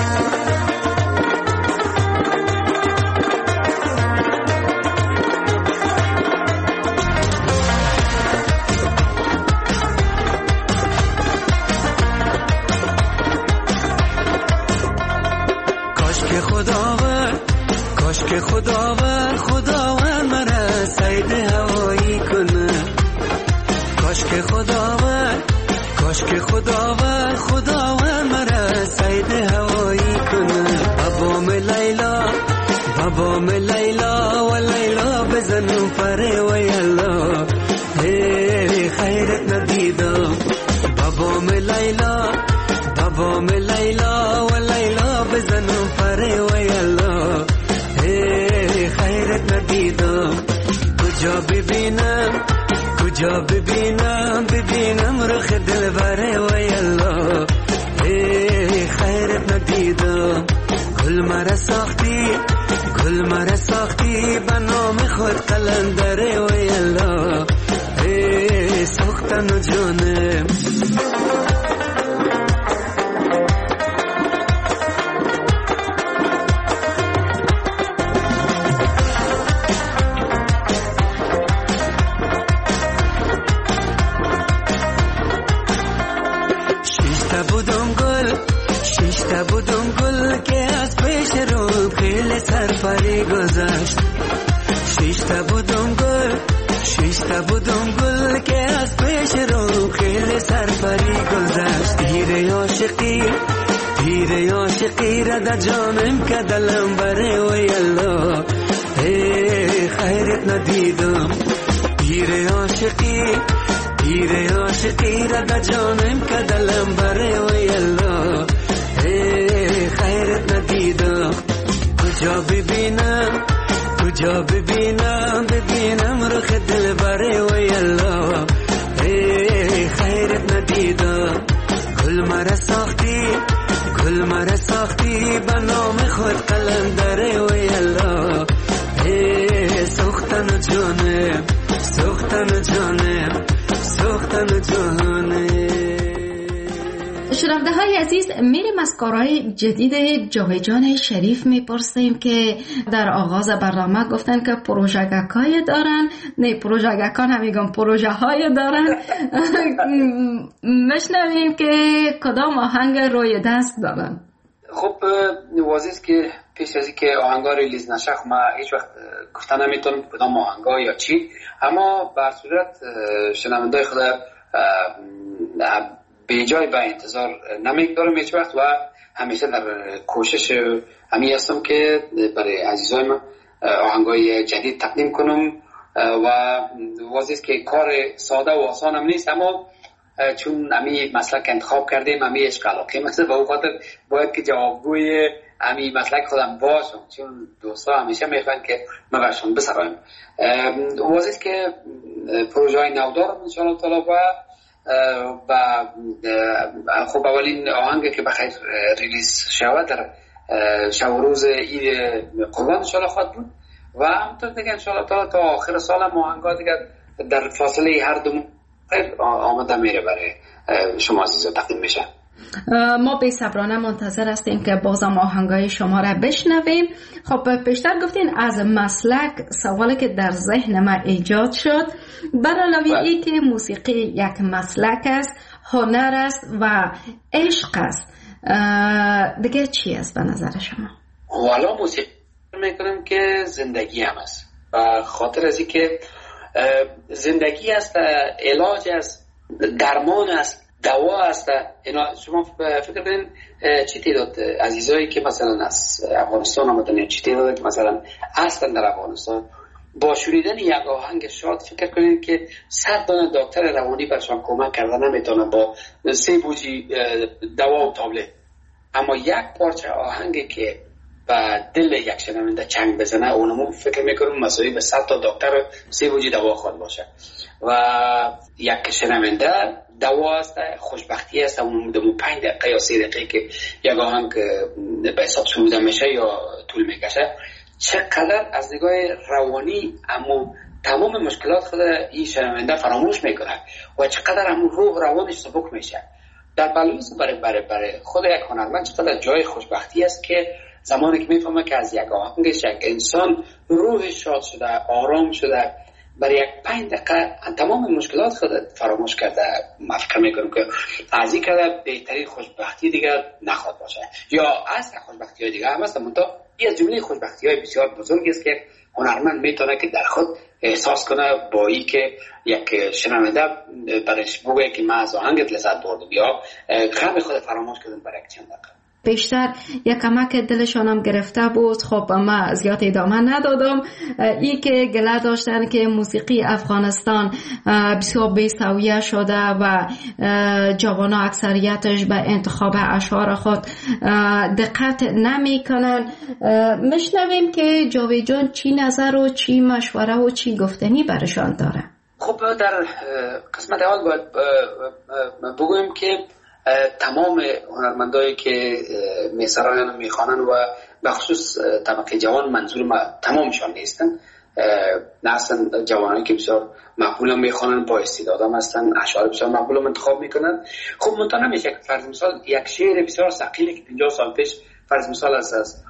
کاش که خداوند کاش که خداوند خداوند مرا سید هوایی کنه. کاش که خداوند کاش که خداوند خداوند مرا سید هوایی کنه. بابام لیلا بابام لیلا و لیلا بزنم پره و یالله ای خیرت ندیدم. بابام لیلا بابام لیلا و لیلا بزنم پره و یالله ای خیرت ندیدم. کجا ببینم کجا ببینم ببینم رخ دلبره و یالله ای خیرت ندیدم. مرا ساختی گل مرا ساختی به نام خود قلندره و یلا ای ساختن و جانم شیشتا بودم گل شیشتا بودم گل که از پیش رو خیلی سرپری گذشت شیشتا بودم گل شیشتا بودم گل که از پیش رو خیلی سرپری گذشت تیر عاشقی تیر عاشقی را در جانم که دلم بره و یلا ای خیرت ندیدم تیر عاشقی تیر عاشقی را در جانم که دلم بره و یلا ای خیرت ندیدم کجا ببینم کجا ببینم ببینم رخ دل بره و یلا ای خیرت ندیدم گل مرا ساختی گل مرا ساختی به نام خود قلندره و یلا ای سوختن و جانم سوختن و جانم سوختن و جانم. شنونده های عزیز، میریم از کارهای جدید جاویدجان شریف میپرسیم که در آغاز برنامه گفتن که پروژه‌های دارن. نه پروژه‌کان هم میگم پروژه های دارن. مشنویم که کدام آهنگ روی دست دارن. خب واضح است که پیش از اینکه آهنگا ریلیز نشه ما هیچ وقت گفتن نمیتونم کدام آهنگا یا چی، اما به صورت شنوندای خود به جای به انتظار نمیگذارم هیچ وقت و همیشه در کوشش همی هستم که برای عزیزای من آهنگای جدید تقدیم کنم و واضح است که کار ساده و آسان هم نیست، اما چون همی مسلک انتخاب کردیم همی عشق علاقه مثل به اون خاطر باید که جوابگوی همی مسلک خودم باشم، چون دوستا همیشه میخوان که من برشون بسرایم. واضح است که پروژه های نو دارم انشاءالله تعالی و و خب اولین آهنگ که بخیر ریلیز شود در شب و روز عید قربان انشاءالله خواهد بود و همونطور دیگه انشاءالله تعالی تا آخر سال هم آهنگا دیگه در فاصله هر دو آمده میره برای شما عزیزا تقدیم میشه. ما بی صبرانه منتظر هستیم که بازم آهنگای شما را بشنویم. خب پیشتر گفتین از مسلک، سوالی که در ذهن ما ایجاد شد بر علاوه ای که موسیقی یک مسلک است، هنر است و عشق است، دیگه چی است به نظر شما؟ والا موسیقی میکنم که زندگی هم است و خاطر از این که زندگی است، علاج است، درمان است، دوا است. اینا شما فکر کنین چی تعداد عزیزایی که مثلا از افغانستان آمدن، چی تعداد که مثلا هستن در افغانستان با شنیدن یک آهنگ شاد فکر کنین که صد دانه دکتر روانی برشان کمک کردن نمیتونه با سه بوجی دوا و تابلت، اما یک پارچه آهنگی که و دل یک شنونده چنگ بزنه اونمو فکر میکنم مساوی به صد تا دکتر سه بوجی دوا خود باشه و یک شنونده دوا است، خوشبختی است. اون دمو پنج دقیقه یا سه دقیقه که یک آهنگ به حساب سروده میشه یا طول میکشه، چقدر از نگاه روانی اما تمام مشکلات خود این شنونده فراموش میکنه و چقدر همون روح روانش سبک میشه. در بلوز برای برای برای خود یک هنرمند چقدر جای خوشبختی است که زمانی که میفهمه که از یک آهنگش یک انسان روحش شاد شده، آرام شده، برای یک پنج دقیقه تمام مشکلات خود فراموش کرده. من فکر میکنم که از این کده بهترین خوشبختی دیگر نخواد باشه، یا اصلا خوشبختی های دیگر هم هست، منتها این از جمله خوشبختی های بسیار بزرگی است که هنرمند میتونه که در خود احساس کنه با این که یک شنونده برش بگه که من از آهنگت لذت بردم یا غم خود فراموش کردم برای یک چند دقیقه. بیشتر یک کمک دلشانم گرفته بود. خب من زیاد ادامه ندادم. ای که گله داشتن که موسیقی افغانستان بسیار بی‌سویه شده و جوانان اکثریتش به انتخاب اشعار خود دقت نمی کنن. مشنویم که جاوید جان چی نظر و چی مشوره و چی گفتنی برشان داره. خب در قسمت اول باید بگویم که تمام هنرمندایی که میسرایان میخوانن و بخصوص طبقه جوان منظور ما تمامشان نیستن، نه اصلا جوانایی که بسیار مقبول میخوانن، با استعداد هم هستن، اشعار بسیار مقبول هم انتخاب میکنن. خب منتها نمیشه که فرض مثال یک شعر بسیار ثقیلی که پنجاه سال پیش فرض مثال از از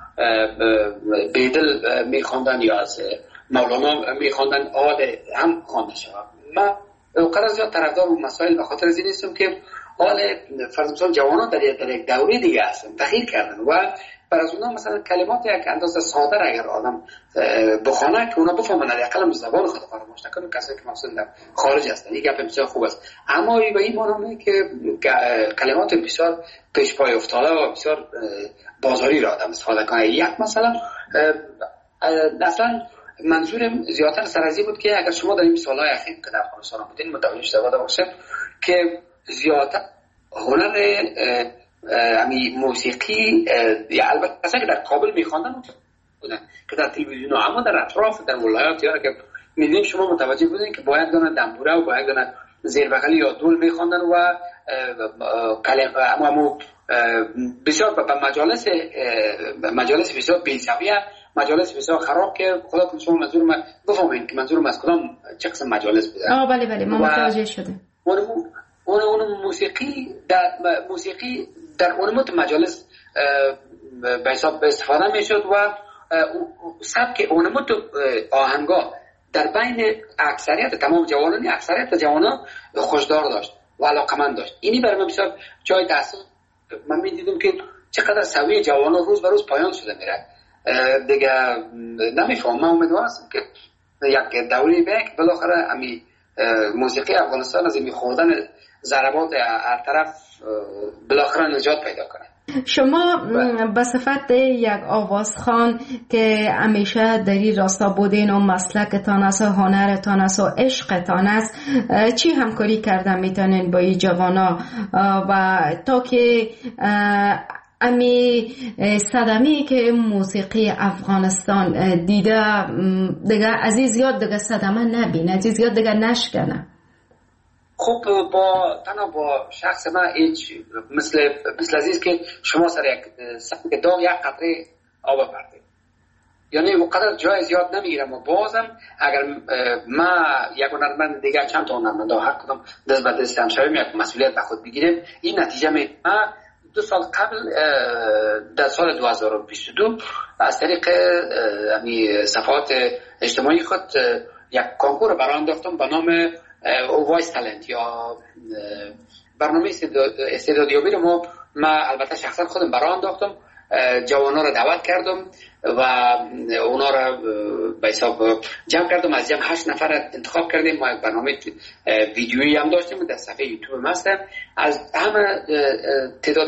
بیدل میخواندن یا از مولانا میخواندن آل هم خوانده شود. من اوقات زیاد طرفدار اون مسائل به خاطر از این هستم که آل فرض مثال جوانان در یک دوره دیگه هستن، تغییر کردن و بر از اونا مثلا کلمات یک اندازه ساده اگر آدم بخونه که اونا بفهمن، حداقل زبان خود فراموش نکنه. کسایی که مثلا در خارج هستن این گپ بسیار خوب است، اما به این معنی که کلمات بسیار پیش پای افتاده و بسیار بازاری را آدم استفاده کنه. یک مثلا اصلا منظورم زیادتر سرازی بود که اگر شما در این سالهای اخیر که در افغانستان بودین متوجه شده باشید که زیادتر هنر امی موسیقی یا البته کسایی که در کابل میخواندن بودن که در تلویزیون، اما در اطراف در ولایات یا که میدونیم شما متوجه بودین که باید دانه دنبوره و باید دانه زیربغلی یا دول میخواندن و کلمه اما بسیار به مجالس مجالس بسیار بی‌سویه، مجالس بسیار خراب که خدا کنه شما منظور من بفهمین که منظورم از کدام چه قسم مجالس بوده. آه بله بله ما متوجه شده. اون اون اون موسیقی در موسیقی در اون مت مجالس به حساب استفاده میشد و سبک اون مت آهنگا در بین اکثریت تمام جوانان اکثریت جوانان خوشدار داشت و علاقمند داشت. اینی برای من بسیار جای تأسف. من میدیدم که چقدر سویه جوانان روز به روز پایان شده میره دیگه. نمیفهم. من امیدوار هستم که یک دوری بیاید که بالاخره امی موسیقی افغانستان از این خوردن ضربات هر طرف بالاخره نجات پیدا کنه. شما به صفت یک آوازخوان که همیشه در این راستا بودین و مسلکتان است و هنرتان است و عشقتان است، چی همکاری کردن میتونین با این جوانا و تا که امی صدمی که موسیقی افغانستان دیده دیگه عزیز یاد دیگه صدمه نبینه، عزیز یاد دیگه نشکنه؟ خب با تنها با شخص من هیچ مثل مثل عزیز که شما سر یک سبک داغ یک قطره آب برده، یعنی وقدر جای زیاد نمیگیرم و بازم اگر ما یک هنرمند دیگه چند تا هنرمند هر کدام دست به دست هم شویم یک مسئولیت به خود بگیریم، این نتیجه می ما دو سال قبل در سال دو هزار و بیست و دو از طریق امی صفحات اجتماعی خود یک کنکور برای انداختم به نام وایس تالنت یا برنامه استعدادیابی رو ما ما البته شخصا خودم برای انداختم، جوانا رو دعوت کردم و اونا رو به حساب جمع کردم، از جمع هشت نفر انتخاب کردیم. ما یک برنامه ویدیویی هم داشتیم در صفحه یوتیوب ما هستم. از همه تعداد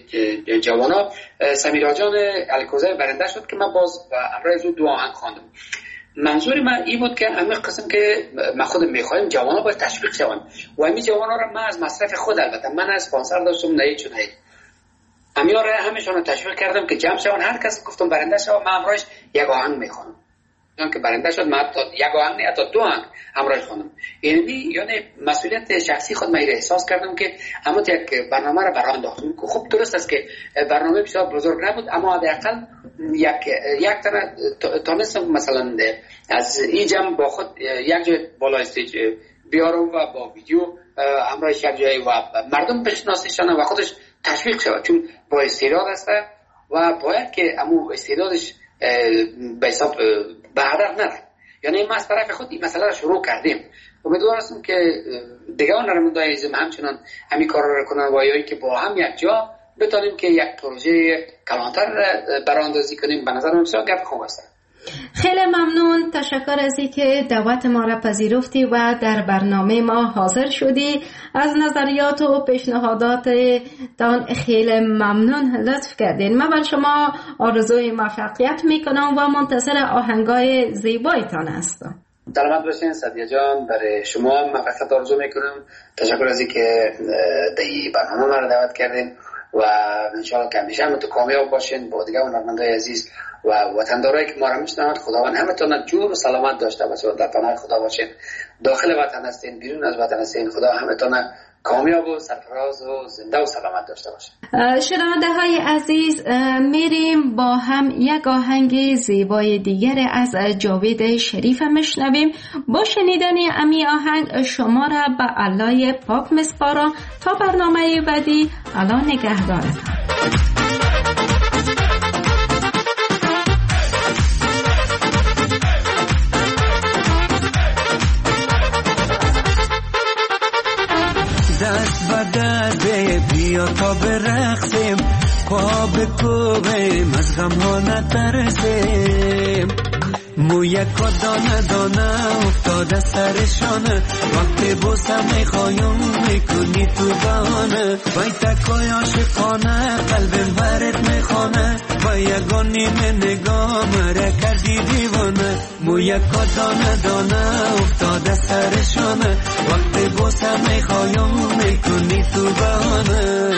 جوانا سمیرا جان علیکوزه برنده شد که من باز امروز دو آهنگ خواندم. منظور من این بود که همه قسم که ما خودم میخوایم جوانا باید تشویق شوند و همین جوانا رو من از مصرف خود، البته من از اسپانسر داشتم نه چون نه همینا رو همشون رو تشویق کردم که جمع شوند. هر کس گفتم برنده شو من امروز یک آهنگ میخوام، چون که برنده شد من تا یک آهنگ نه تا دو آهنگ امروز خوندم. یعنی یعنی مسئولیت شخصی خود من احساس کردم که اما یک برنامه رو برای انداختم. خب درست است که برنامه بسیار بزرگ نبود، اما حداقل یک یک تنه تونستم مثلا از این جمع با خود یک جای بالا استیج بیارم و با ویدیو همراهش یک جای و مردم بشناسیشن و خودش تشویق شود، چون با استعداد است و باید که امو استعدادش به حساب به هدر نره. یعنی ما از طرف خود این مسئله رو شروع کردیم. امیدوار هستم که دیگه هنرمندای عزیزم همچنان همین کار رو کنن و یا که با هم یک جا بتونیم که یک پروژه کلانتر براندازی کنیم. به نظر من بسیار گپ خوب است. خیلی ممنون، تشکر از اینکه دعوت ما را پذیرفتی و در برنامه ما حاضر شدی. از نظریات و پیشنهادات تان خیلی ممنون، لطف کردین. من بر شما آرزوی موفقیت میکنم و منتظر آهنگای زیبایتان هستم. سلامت باشین سعدیه جان، برای شما موفقیت آرزو میکنم. تشکر از اینکه در این برنامه ما را دعوت کردین و انشاءالله که همیشه هم تو کامیاب باشین با دیگه هنرمندای عزیز و وطندارایی که ما را میشنوند. خداوند همتون جور و سلامت داشته باشه و در پناه خدا باشین. داخل وطن هستین، بیرون از وطن هستین، خدا همتون کامیاب و سرفراز و زنده و سلامت داشته باشه. شنونده های عزیز، میریم با هم یک آهنگ زیبای دیگر از جاوید شریف میشنویم. با شنیدن امی آهنگ شما را به الله پاک میسپارم. تا برنامه بعدی، الله نگهدارتان. دست به درده بیا تا برقصیم، پا به کوبیم از غم ها نترسیم. موی کا دانه دانه افتاده سرشانه، وقتی بوسه میخوایم میکنی تو بانه. بای تکای عاشقانه قلبم برت میخوانه، با یگانی من نگاه مره کردی دیوانه. موی کا دانه دانه افتاده سرشانه، وقتی بوسه میخوایم میکنی تو بانه.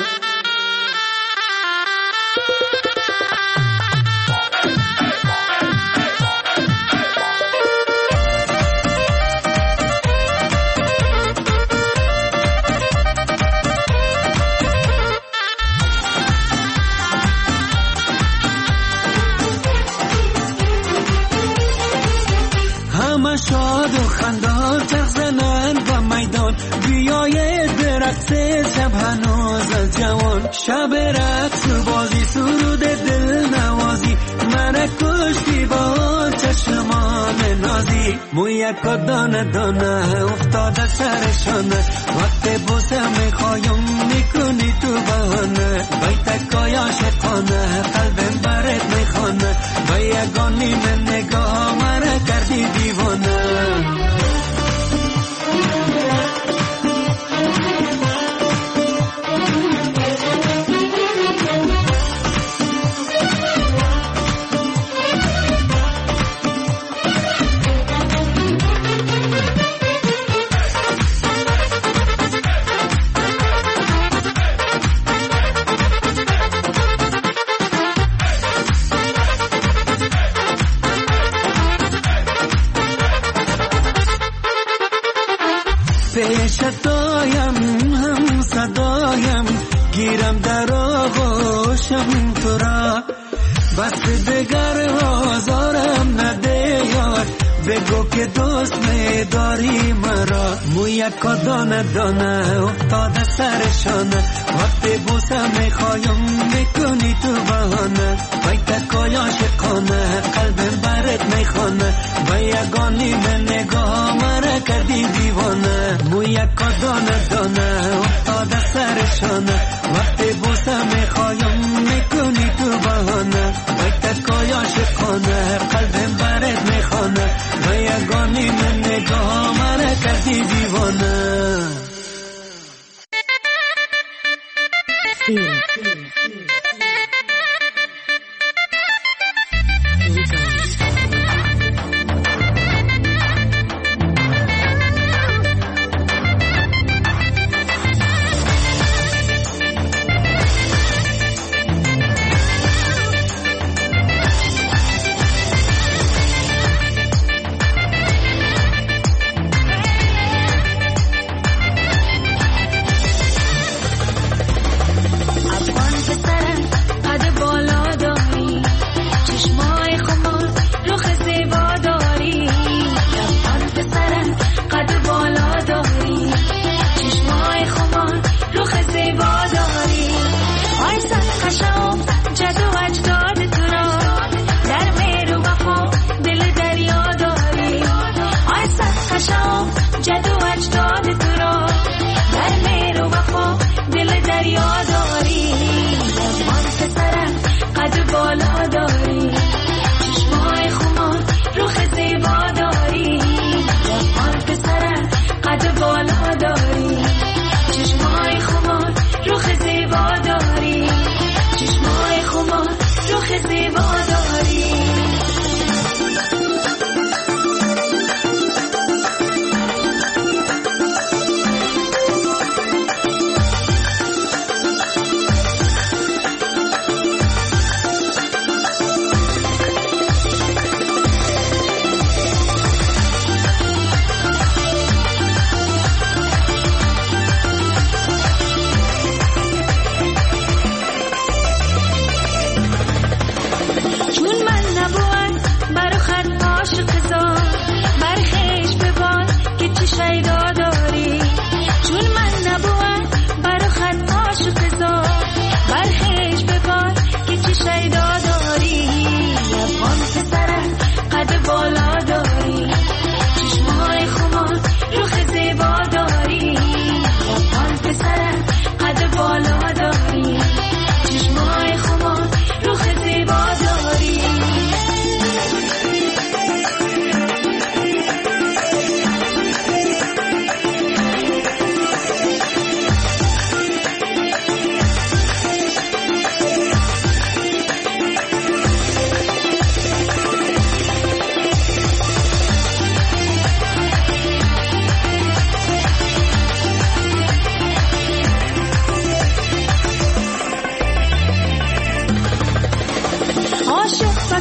شاد و خندان چرخ زنند و میدان، بیای درقص شب هنوز جوان. شب رقص و بازی سرود دل نوازی، من کشتی با چشمان نازی. موی کا دانه دانه افتاده سرشانه، وقت بوسه میخوایم میکنی تو بهانه. بای تکای عاشقانه قلبم برت میخوانه، با یگانی من نگاه مره کردی دیوانه. پیشتایم هم صدایم، گیرم در آغوشم تو را. بس دگر آزارم نده یار، بگو که دوست می‌داری مرا. موی کا دانه دانه افتاده سرشانه، وقتی بوسه میخوایم میکنی تو بهانه. بای تکای عاشقانه قلبم برت میخوانه، با یگانی من نگاه مره کردی دیوانه. موی کا دانه دانه افتاده سرشانه، وقتی بوسه میخوایم میکنی تو بهانه. بای تکای عاشقانه قلبم برت میخوانه، با یگانی من نگاه مره کردی دیوانه.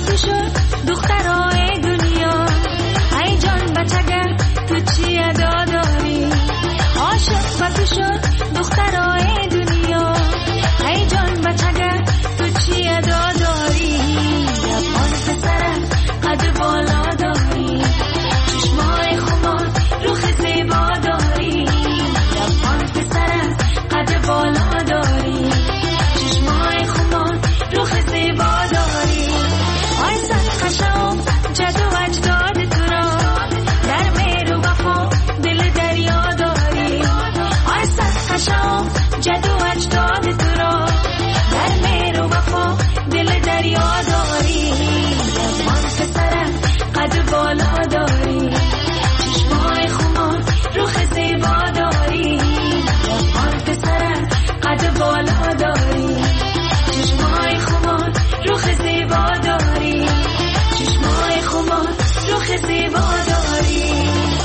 تو شد دخترای دنیا ای جان بچگر تو چی ادا داری عاشق و تو شد دخترای دنیا ای جان بچگر تو چی ادا داری لبان پسرم قد بالا داری چشمای خمار روخ زیبا داری لبان پسرم قد بالا داری چشمای خمار روخ زیبا داری آی صد قشم جد و اجداد تو را در مهر و وفا دل دریا داری آی صد قشم جد و اجداد تو را در مهر و وفا دل دریا داری لبان پسرم قد بالا داری چشمای خمار روخ زیبا داری لبان پسرم قد بالا داری چشمای خمار روخ زیبا داری چشمای خمار روخ زیبا داری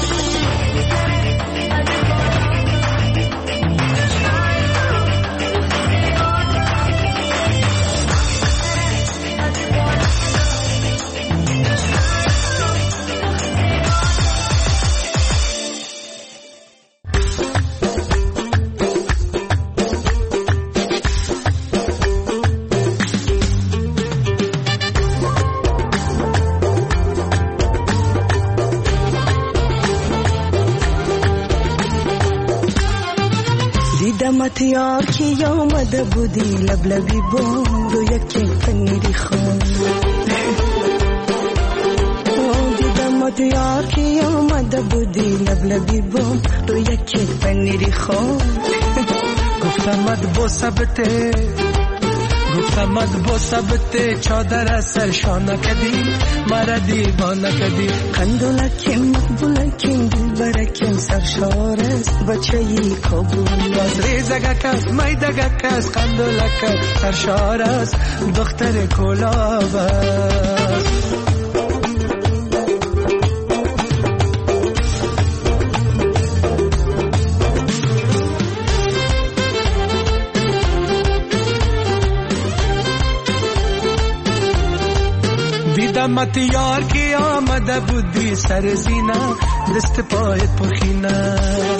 دیدمت یار کی آمده بودی لبلبی بام رو یکی پنیری خون دیدمت یار کی آمده بودی لبلبی بام رو یکی پنیری خون گفتمت با ثبته گفتمت با ثبته چادر سرشانه کدی مرا دیوانه کدی قندولکیم مقبولکیم دلبرکیم سرشار است بچه ای کابل باز ریزگه کس میدگه کس قندولک سرشار است دختر کلاب است دیدمت یار کی آمده بودی سر زینه دست پایت پرخینه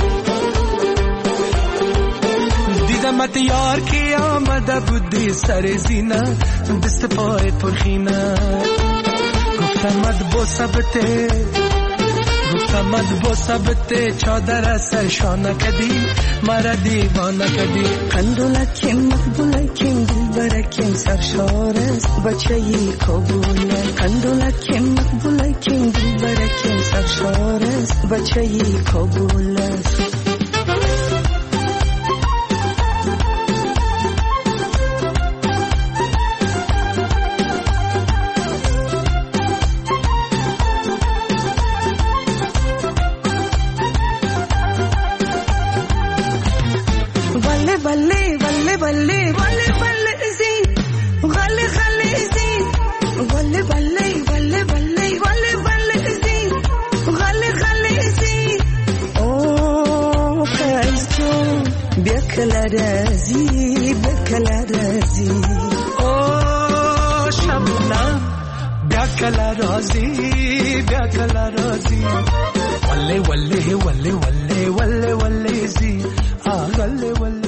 دیدمت یار کی آمده بودی سر زینه دست پایت پرخینه گفتمت با ثبته گفتمت با ثبته چادر سرشانه کدی مرا دیوانه کدی قندولکیم مقبولکیم دلبرکیم سرشار است بچه ای کابل قندولکیم مقبولکیم دلبرکیم سرشار است بچه ای کابل است بله بله بله بله بله زی غله غله زی بله بله بله بله بله بله زی غله غله زی او خیزون بیا کلا رازی بیا کلا رازی او شبنم بیا کلا رازی بیا کلا رازی وله وله وله وله وله وله زی آه وله وله